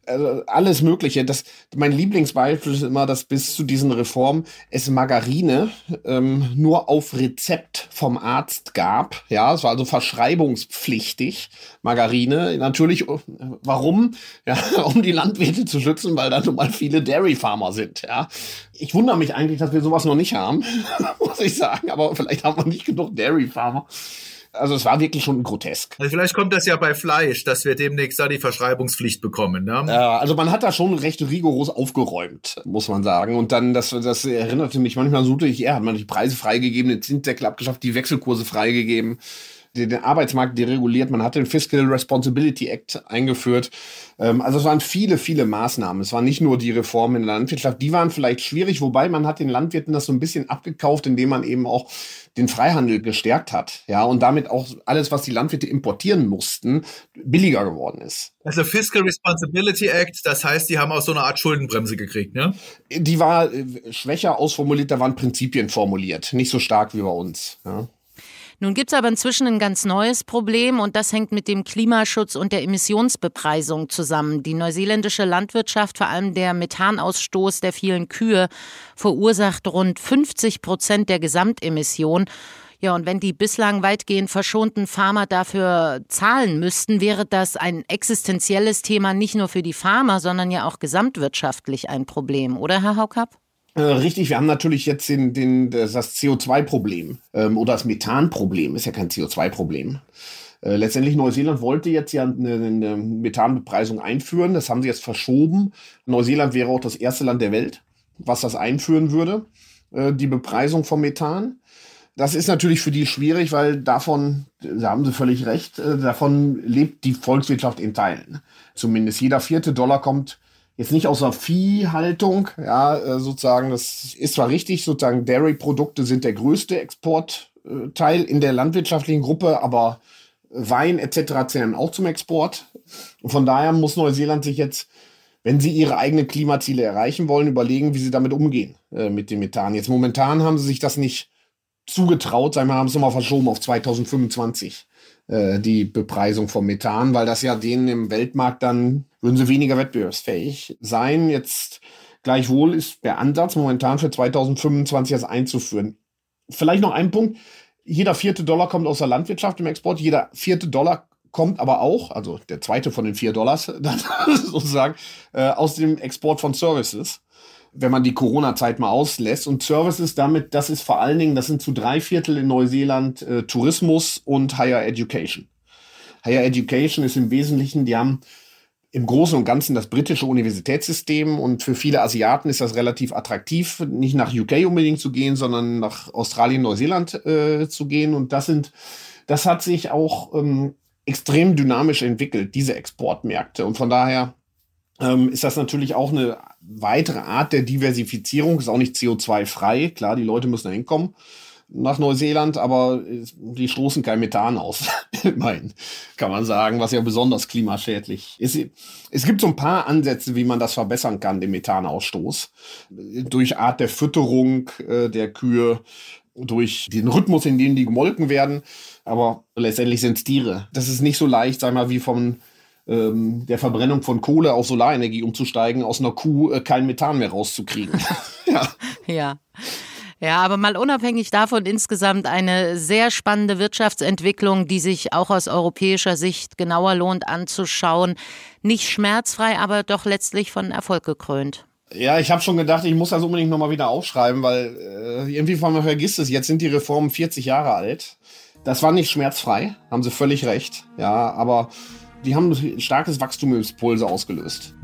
[SPEAKER 3] Also alles Mögliche. Das, mein Lieblingsbeispiel ist immer, dass bis zu diesen Reformen es Margarine ähm, nur auf Rezept vom Arzt gab. Ja, es war also verschreibungspflichtig, Margarine. Natürlich, warum? Ja, um die Landwirte zu schützen, weil da nun mal viele Dairy-Farmer sind. Ja, ich wundere mich eigentlich, dass wir sowas noch nicht haben, muss ich sagen. Aber vielleicht haben wir nicht genug Dairy-Farmer. Also es war wirklich schon grotesk.
[SPEAKER 2] Also vielleicht kommt das ja bei Fleisch, dass wir demnächst da die Verschreibungspflicht bekommen. Ne?
[SPEAKER 3] Ja, also man hat da schon recht rigoros aufgeräumt, muss man sagen. Und dann, das, das erinnerte mich manchmal so durch, er hat man die Preise freigegeben, den Zinsdeckel abgeschafft, die Wechselkurse freigegeben, den, den Arbeitsmarkt dereguliert, man hat den Fiscal Responsibility Act eingeführt. Ähm, also es waren viele, viele Maßnahmen. Es waren nicht nur die Reformen in der Landwirtschaft, die waren vielleicht schwierig, wobei man hat den Landwirten das so ein bisschen abgekauft, indem man eben auch den Freihandel gestärkt hat, ja, und damit auch alles, was die Landwirte importieren mussten, billiger geworden ist.
[SPEAKER 2] Also Fiscal Responsibility Act, das heißt, die haben auch so eine Art Schuldenbremse gekriegt, ne?
[SPEAKER 3] Die war äh, schwächer ausformuliert, da waren Prinzipien formuliert, nicht so stark wie bei uns, ja.
[SPEAKER 4] Nun gibt es aber inzwischen ein ganz neues Problem und das hängt mit dem Klimaschutz und der Emissionsbepreisung zusammen. Die neuseeländische Landwirtschaft, vor allem der Methanausstoß der vielen Kühe, verursacht rund fünfzig Prozent der Gesamtemission. Ja, und wenn die bislang weitgehend verschonten Farmer dafür zahlen müssten, wäre das ein existenzielles Thema nicht nur für die Farmer, sondern ja auch gesamtwirtschaftlich ein Problem, oder Herr Haukapp?
[SPEAKER 3] Äh, richtig, wir haben natürlich jetzt den, den, das C O zwei Problem ähm, oder das Methanproblem, ist ja kein C O zwei Problem. Äh, letztendlich Neuseeland wollte jetzt ja eine, eine Methanbepreisung einführen, das haben sie jetzt verschoben. Neuseeland wäre auch das erste Land der Welt, was das einführen würde, äh, die Bepreisung von Methan. Das ist natürlich für die schwierig, weil davon, da haben sie völlig recht, äh, davon lebt die Volkswirtschaft in Teilen. Zumindest jeder vierte Dollar kommt jetzt nicht aus der Viehhaltung, ja, sozusagen, das ist zwar richtig, sozusagen Dairy-Produkte sind der größte Exportteil in der landwirtschaftlichen Gruppe, aber Wein et cetera zählen auch zum Export. Und von daher muss Neuseeland sich jetzt, wenn sie ihre eigenen Klimaziele erreichen wollen, überlegen, wie sie damit umgehen, äh, mit dem Methan. Jetzt momentan haben sie sich das nicht zugetraut, sagen wir, haben es nochmal verschoben auf zweitausendfünfundzwanzig. Die Bepreisung von Methan, weil das ja denen im Weltmarkt dann, würden sie weniger wettbewerbsfähig sein. Jetzt gleichwohl ist der Ansatz momentan für zweitausendfünfundzwanzig das einzuführen. Vielleicht noch ein Punkt, jeder vierte Dollar kommt aus der Landwirtschaft im Export, jeder vierte Dollar kommt aber auch, also der zweite von den vier Dollars, dann sozusagen, äh, aus dem Export von Services. Wenn man die Corona-Zeit mal auslässt. Und Services damit, das ist vor allen Dingen, das sind zu drei Viertel in Neuseeland äh, Tourismus und Higher Education. Higher Education ist im Wesentlichen, die haben im Großen und Ganzen das britische Universitätssystem und für viele Asiaten ist das relativ attraktiv, nicht nach U K unbedingt zu gehen, sondern nach Australien, Neuseeland äh, zu gehen. Und das sind, das hat sich auch ähm, extrem dynamisch entwickelt, diese Exportmärkte. Und von daher ähm, ist das natürlich auch eine weitere Art der Diversifizierung, ist auch nicht C O zwei frei. Klar, die Leute müssen da hinkommen nach Neuseeland, aber die stoßen kein Methan aus. Immerhin, kann man sagen, was ja besonders klimaschädlich ist. Es gibt so ein paar Ansätze, wie man das verbessern kann, den Methanausstoß. Durch Art der Fütterung äh, der Kühe, durch den Rhythmus, in dem die gemolken werden. Aber letztendlich sind es Tiere. Das ist nicht so leicht, sag mal, wie vom ähm, der Verbrennung von Kohle auf Solarenergie umzusteigen, aus einer Kuh äh, kein Methan mehr rauszukriegen. Ja.
[SPEAKER 4] Ja. Ja, aber mal unabhängig davon insgesamt eine sehr spannende Wirtschaftsentwicklung, die sich auch aus europäischer Sicht genauer lohnt anzuschauen. Nicht schmerzfrei, aber doch letztlich von Erfolg gekrönt.
[SPEAKER 3] Ja, ich habe schon gedacht, ich muss das unbedingt nochmal wieder aufschreiben, weil äh, irgendwie man vergisst es, jetzt sind die Reformen vierzig Jahre alt. Das war nicht schmerzfrei, haben sie völlig recht. Ja, aber die haben ein starkes Wachstumsimpulse ausgelöst.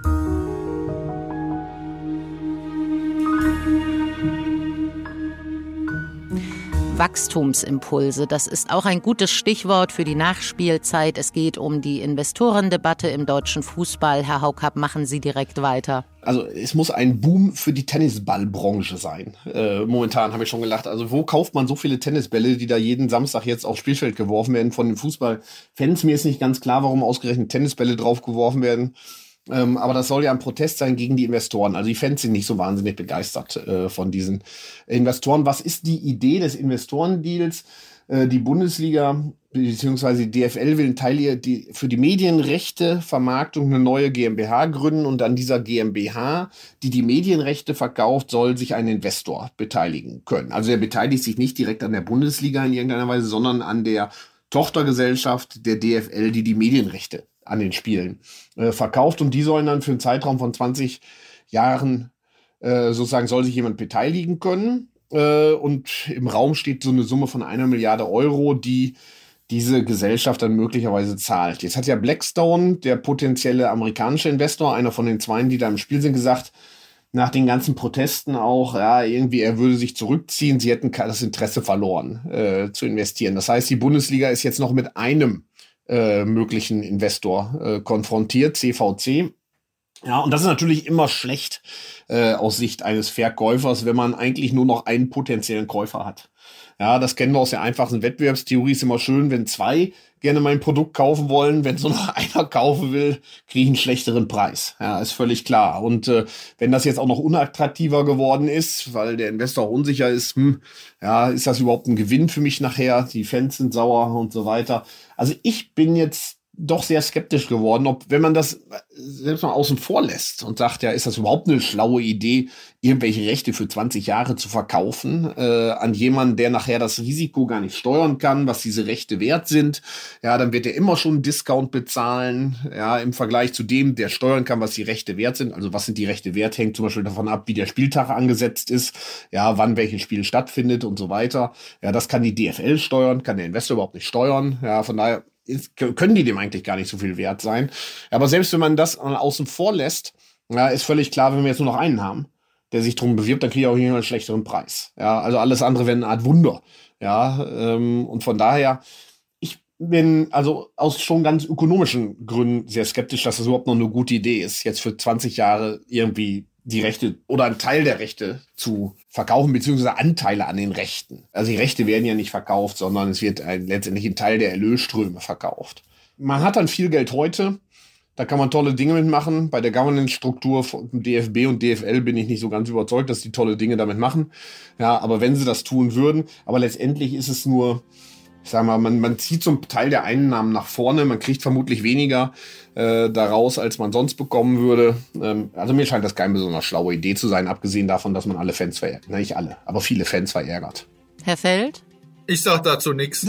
[SPEAKER 4] Wachstumsimpulse, das ist auch ein gutes Stichwort für die Nachspielzeit. Es geht um die Investorendebatte im deutschen Fußball. Herr Haukapp, machen Sie direkt weiter.
[SPEAKER 3] Also es muss ein Boom für die Tennisballbranche sein. Äh, momentan habe ich schon gelacht. Also wo kauft man so viele Tennisbälle, die da jeden Samstag jetzt aufs Spielfeld geworfen werden von den Fußballfans? Mir ist nicht ganz klar, warum ausgerechnet Tennisbälle drauf geworfen werden. Ähm, aber das soll ja ein Protest sein gegen die Investoren. Also die Fans sind nicht so wahnsinnig begeistert äh, von diesen Investoren. Was ist die Idee des Investorendeals? äh, die Bundesliga beziehungsweise die D F L will einen Teil ihr, die, für die Medienrechte Vermarktung eine neue GmbH gründen und an dieser GmbH, die die Medienrechte verkauft, soll sich ein Investor beteiligen können. Also er beteiligt sich nicht direkt an der Bundesliga in irgendeiner Weise, sondern an der Tochtergesellschaft der D F L, die die Medienrechte an den Spielen äh, verkauft. Und die sollen dann für einen Zeitraum von zwanzig Jahren äh, sozusagen, soll sich jemand beteiligen können. Äh, und im Raum steht so eine Summe von einer Milliarde Euro, die diese Gesellschaft dann möglicherweise zahlt. Jetzt hat ja Blackstone, der potenzielle amerikanische Investor, einer von den Zweien, die da im Spiel sind, gesagt, nach den ganzen Protesten auch, ja, irgendwie, er würde sich zurückziehen, sie hätten das Interesse verloren, äh, zu investieren. Das heißt, die Bundesliga ist jetzt noch mit einem äh, möglichen Investor äh, konfrontiert, C V C. Ja, und das ist natürlich immer schlecht äh, aus Sicht eines Verkäufers, wenn man eigentlich nur noch einen potenziellen Käufer hat. Ja, das kennen wir aus der einfachsten Wettbewerbstheorie. Ist immer schön, wenn zwei gerne mein Produkt kaufen wollen. Wenn so noch einer kaufen will, kriege ich einen schlechteren Preis. Ja, ist völlig klar. Und äh, wenn das jetzt auch noch unattraktiver geworden ist, weil der Investor auch unsicher ist, hm, ja, ist das überhaupt ein Gewinn für mich nachher? Die Fans sind sauer und so weiter. Also ich bin jetzt doch sehr skeptisch geworden, ob, wenn man das selbst mal außen vor lässt und sagt, ja, ist das überhaupt eine schlaue Idee, irgendwelche Rechte für zwanzig Jahre zu verkaufen äh, an jemanden, der nachher das Risiko gar nicht steuern kann, was diese Rechte wert sind. Ja, dann wird er immer schon einen Discount bezahlen, ja, im Vergleich zu dem, der steuern kann, was die Rechte wert sind. Also was sind die Rechte wert, hängt zum Beispiel davon ab, wie der Spieltag angesetzt ist, ja, wann welches Spiel stattfindet und so weiter. Ja, das kann die D F L steuern, kann der Investor überhaupt nicht steuern. Ja, von daher ist, können die dem eigentlich gar nicht so viel wert sein. Aber selbst wenn man das außen vor lässt, ja, ist völlig klar, wenn wir jetzt nur noch einen haben, der sich drum bewirbt, dann kriegt er auch einen schlechteren Preis. Ja, also alles andere wäre eine Art Wunder. Ja, ähm, und von daher, ich bin also aus schon ganz ökonomischen Gründen sehr skeptisch, dass das überhaupt noch eine gute Idee ist, jetzt für zwanzig Jahre irgendwie die Rechte oder einen Teil der Rechte zu verkaufen, beziehungsweise Anteile an den Rechten. Also die Rechte werden ja nicht verkauft, sondern es wird ein, letztendlich ein Teil der Erlösströme verkauft. Man hat dann viel Geld heute, da kann man tolle Dinge mitmachen. Bei der Governance-Struktur von D F B und D F L bin ich nicht so ganz überzeugt, dass die tolle Dinge damit machen. Ja, aber wenn sie das tun würden, aber letztendlich ist es nur, ich sag mal, man, man zieht so einen Teil der Einnahmen nach vorne, man kriegt vermutlich weniger äh, daraus, als man sonst bekommen würde. Ähm, also mir scheint das keine besonders schlaue Idee zu sein, abgesehen davon, dass man alle Fans verärgert. Na, nicht alle, aber viele Fans verärgert.
[SPEAKER 4] Herr Feld?
[SPEAKER 2] Ich sag dazu nichts.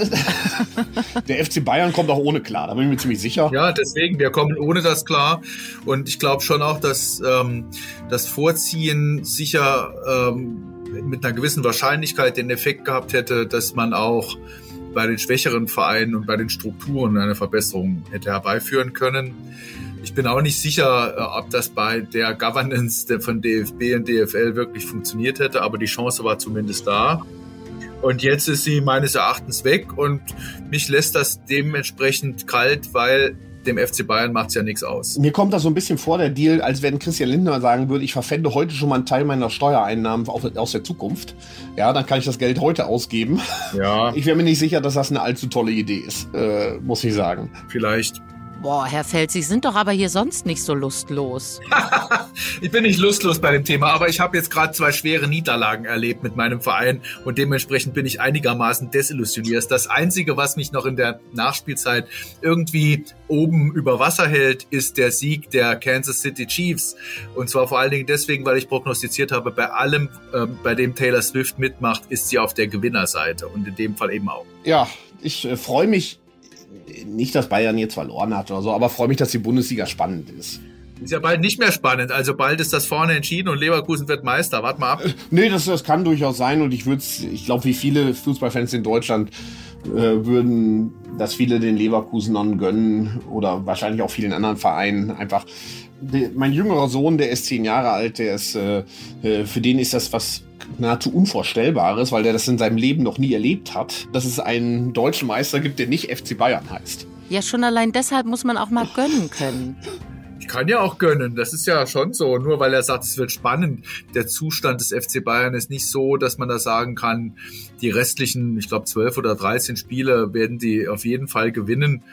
[SPEAKER 3] Der F C Bayern kommt auch ohne klar, da bin ich mir ziemlich sicher.
[SPEAKER 2] Ja, deswegen, wir kommen ohne das klar. Und ich glaube schon auch, dass ähm, das Vorziehen sicher ähm, mit einer gewissen Wahrscheinlichkeit den Effekt gehabt hätte, dass man auch bei den schwächeren Vereinen und bei den Strukturen eine Verbesserung hätte herbeiführen können. Ich bin auch nicht sicher, ob das bei der Governance von D F B und D F L wirklich funktioniert hätte, aber die Chance war zumindest da. Und jetzt ist sie meines Erachtens weg und mich lässt das dementsprechend kalt, weil dem F C Bayern macht es ja nichts aus.
[SPEAKER 3] Mir kommt das so ein bisschen vor, der Deal, als wenn Christian Lindner sagen würde, ich verpfände heute schon mal einen Teil meiner Steuereinnahmen aus der Zukunft. Ja, dann kann ich das Geld heute ausgeben.
[SPEAKER 2] Ja.
[SPEAKER 3] Ich wäre mir nicht sicher, dass das eine allzu tolle Idee ist, äh, muss ich sagen.
[SPEAKER 2] Vielleicht.
[SPEAKER 4] Boah, Herr Feld, Sie sind doch aber hier sonst nicht so lustlos.
[SPEAKER 2] Ich bin nicht lustlos bei dem Thema, aber ich habe jetzt gerade zwei schwere Niederlagen erlebt mit meinem Verein und dementsprechend bin ich einigermaßen desillusioniert. Das Einzige, was mich noch in der Nachspielzeit irgendwie oben über Wasser hält, ist der Sieg der Kansas City Chiefs. Und zwar vor allen Dingen deswegen, weil ich prognostiziert habe, bei allem, äh, bei dem Taylor Swift mitmacht, ist sie auf der Gewinnerseite und in dem Fall eben auch.
[SPEAKER 3] Ja, ich äh, freue mich, nicht, dass Bayern jetzt verloren hat oder so, aber freue mich, dass die Bundesliga spannend ist.
[SPEAKER 2] Ist ja bald nicht mehr spannend, also bald ist das vorne entschieden und Leverkusen wird Meister. Wart mal ab.
[SPEAKER 3] Äh, nee, das, das kann durchaus sein und ich würde ich glaube, wie viele Fußballfans in Deutschland äh, würden, dass viele den Leverkusenern gönnen oder wahrscheinlich auch vielen anderen Vereinen einfach. De, mein jüngerer Sohn, der ist zehn Jahre alt, der ist, äh, für den ist das was nahezu Unvorstellbares, weil der das in seinem Leben noch nie erlebt hat, dass es einen deutschen Meister gibt, der nicht F C Bayern heißt.
[SPEAKER 4] Ja, schon allein deshalb muss man auch mal gönnen können.
[SPEAKER 2] Ich kann ja auch gönnen, das ist ja schon so. Nur weil er sagt, es wird spannend. Der Zustand des F C Bayern ist nicht so, dass man da sagen kann, die restlichen, ich glaube zwölf oder dreizehn Spiele werden die auf jeden Fall gewinnen.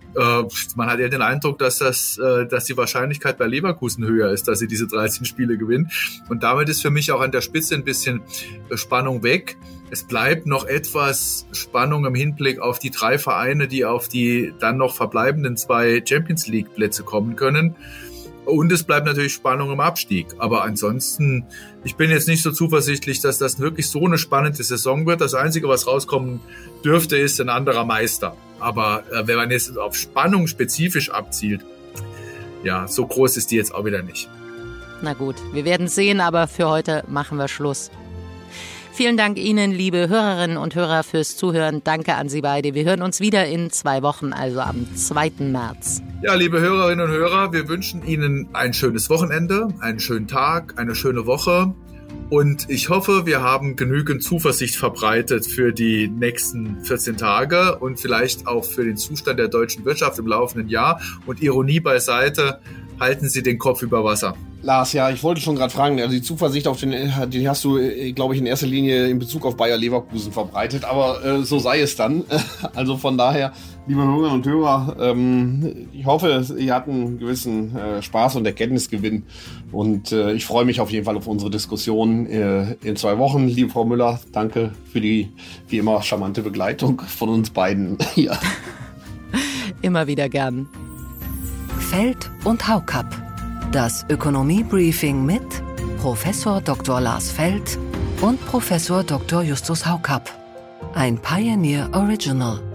[SPEAKER 2] Äh, man hat eher den Eindruck, dass das, äh, dass die Wahrscheinlichkeit bei Leverkusen höher ist, dass sie diese dreizehn Spiele gewinnen. Und damit ist für mich auch an der Spitze ein bisschen Spannung weg. Es bleibt noch etwas Spannung im Hinblick auf die drei Vereine, die auf die dann noch verbleibenden zwei Champions-League-Plätze kommen können. Und es bleibt natürlich Spannung im Abstieg. Aber ansonsten, ich bin jetzt nicht so zuversichtlich, dass das wirklich so eine spannende Saison wird. Das Einzige, was rauskommen dürfte, ist ein anderer Meister. Aber äh, wenn man jetzt auf Spannung spezifisch abzielt, ja, so groß ist die jetzt auch wieder nicht.
[SPEAKER 4] Na gut, wir werden sehen, aber für heute machen wir Schluss. Vielen Dank Ihnen, liebe Hörerinnen und Hörer, fürs Zuhören. Danke an Sie beide. Wir hören uns wieder in zwei Wochen, also am zweiten März.
[SPEAKER 2] Ja, liebe Hörerinnen und Hörer, wir wünschen Ihnen ein schönes Wochenende, einen schönen Tag, eine schöne Woche. Und ich hoffe, wir haben genügend Zuversicht verbreitet für die nächsten vierzehn Tage und vielleicht auch für den Zustand der deutschen Wirtschaft im laufenden Jahr. Und Ironie beiseite, halten Sie den Kopf über Wasser.
[SPEAKER 3] Lars, ja, ich wollte schon gerade fragen, also die Zuversicht auf den, die hast du, glaube ich, in erster Linie in Bezug auf Bayer Leverkusen verbreitet, aber äh, so sei es dann. Also von daher, liebe Hörerinnen und Hörer, ähm, ich hoffe, ihr hattet einen gewissen äh, Spaß und Erkenntnisgewinn und äh, ich freue mich auf jeden Fall auf unsere Diskussion äh, in zwei Wochen. Liebe Frau Müller, danke für die, wie immer, charmante Begleitung von uns beiden hier.
[SPEAKER 4] Immer wieder gern.
[SPEAKER 1] Feld und Haukapp. Das Ökonomie-Briefing mit Professor Doktor Lars Feld und Professor Doktor Justus Haukapp. Ein Pioneer Original.